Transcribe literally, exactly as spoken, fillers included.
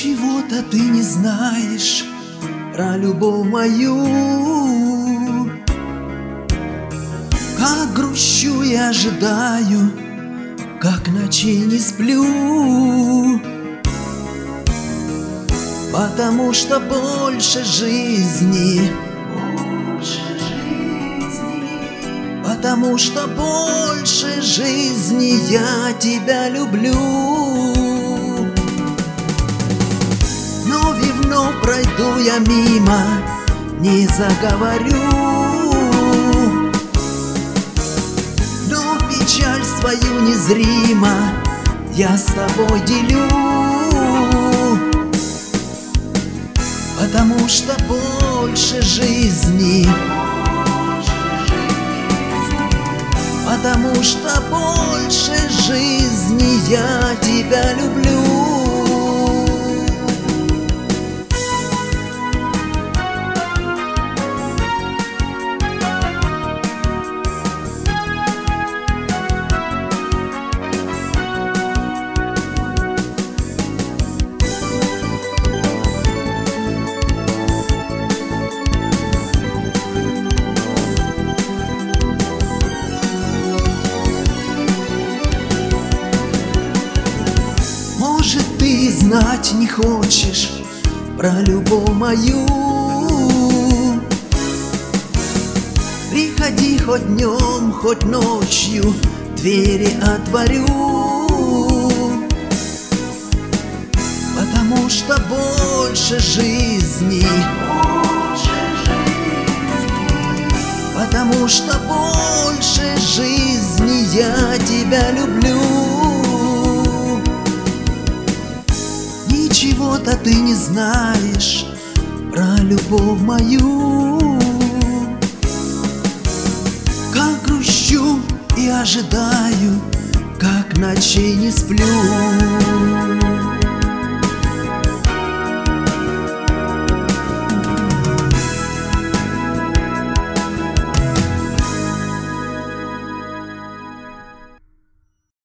Ничего-то ты не знаешь про любовь мою. Как грущу и ожидаю, как ночей не сплю, потому что больше жизни, больше жизни, потому что больше жизни я тебя люблю. Вновь и вновь пройду я мимо, не заговорю, но печаль свою незримо я с тобой делю, потому что больше жизни, потому что больше жизни я тебя люблю. Может, ты знать не хочешь про любовь мою? Приходи хоть днем, хоть ночью, двери отворю, потому что больше жизни, потому что больше жизни я тебя люблю. Ничего-то ты не знаешь про любовь мою. Как грущу и ожидаю, как ночей не сплю.